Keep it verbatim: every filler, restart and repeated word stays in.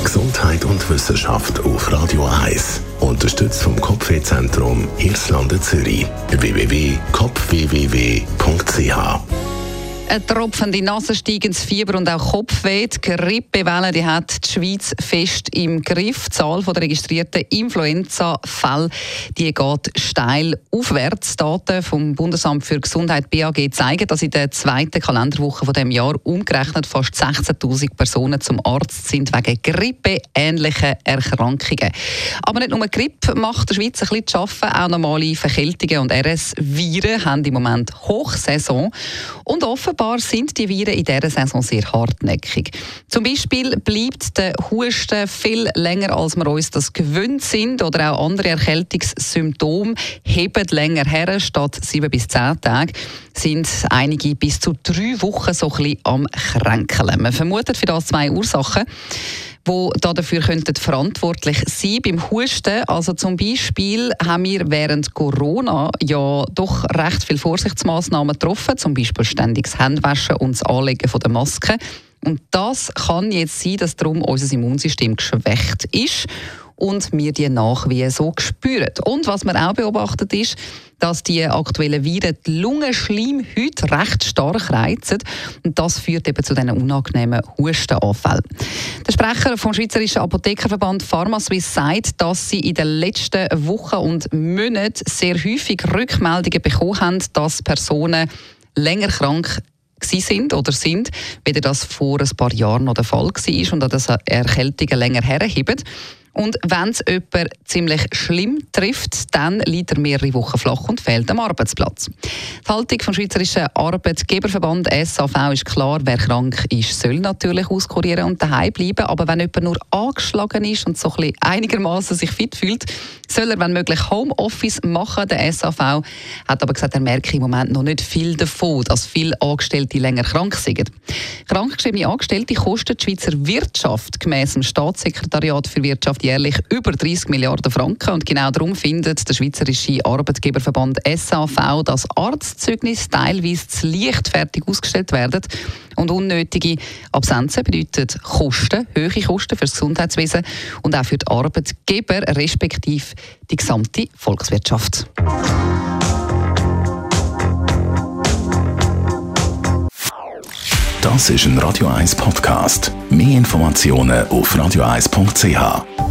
Gesundheit und Wissenschaft auf Radio eins. Unterstützt vom Kopfwehzentrum Irlande Zürich. w w w punkt kopfwww punkt c h. Eine tropfende Nase, steigendes Fieber und auch Kopfweh. Die Grippewelle die hat die Schweiz fest im Griff. Die Zahl der registrierten Influenza-Fälle die geht steil aufwärts. Daten vom Bundesamt für Gesundheit B A G zeigen, dass in der zweiten Kalenderwoche von dem Jahr umgerechnet fast sechzehntausend Personen zum Arzt sind wegen grippeähnlichen Erkrankungen. Aber nicht nur Grippe macht der Schweiz ein bisschen zu schaffen, auch normale Verkältungen und R S-Viren haben im Moment Hochsaison. Und offenbar sind die Viren in dieser Saison sehr hartnäckig. Zum Beispiel bleibt der Husten viel länger, als wir uns das gewöhnt sind, oder auch andere Erkältungssymptome heben länger her. Statt sieben bis zehn Tage sind einige bis zu drei Wochen so ein bisschen am Kränkeln. Man vermutet für das zwei Ursachen, die dafür könnten verantwortlich sein beim Husten. Also zum Beispiel haben wir während Corona ja doch recht viele Vorsichtsmaßnahmen getroffen, zum Beispiel ständiges Händewaschen und das Anlegen von der Maske. Und das kann jetzt sein, dass darum unser Immunsystem geschwächt ist und wir die Nachwehen so spüren. Und was man auch beobachtet ist, dass die aktuellen Viren die Lungenschleimhäute recht stark reizen. Und das führt eben zu diesen unangenehmen Hustenanfällen. Der Sprecher vom Schweizerischen Apothekerverband PharmaSuisse sagt, dass sie in den letzten Wochen und Monaten sehr häufig Rückmeldungen bekommen haben, dass Personen länger krank sind oder sind, wie das vor ein paar Jahren noch der Fall war und dass Erkältungen länger herheben. Und wenn es jemanden ziemlich schlimm trifft, dann liegt er mehrere Wochen flach und fehlt am Arbeitsplatz. Die Haltung vom Schweizerischen Arbeitgeberverband S A V ist klar, wer krank ist, soll natürlich auskurieren und daheim bleiben. Aber wenn jemand nur angeschlagen ist und so ein bisschen einigermaßen sich fit fühlt, soll er, wenn möglich, Homeoffice machen. Der S A V hat aber gesagt, er merke im Moment noch nicht viel davon, dass viele Angestellte länger krank sind. Krankgeschriebene Angestellte kosten die Schweizer Wirtschaft gemäss dem Staatssekretariat für Wirtschaft jährlich über dreissig Milliarden Franken. Und genau darum findet der Schweizerische Arbeitgeberverband S A V, dass Arztzeugnisse teilweise zu leichtfertig ausgestellt werden. Und unnötige Absenzen bedeuten Kosten, hohe Kosten für das Gesundheitswesen und auch für die Arbeitgeber, respektive die gesamte Volkswirtschaft. Das ist ein Radio eins Podcast. Mehr Informationen auf radio eins punkt c h.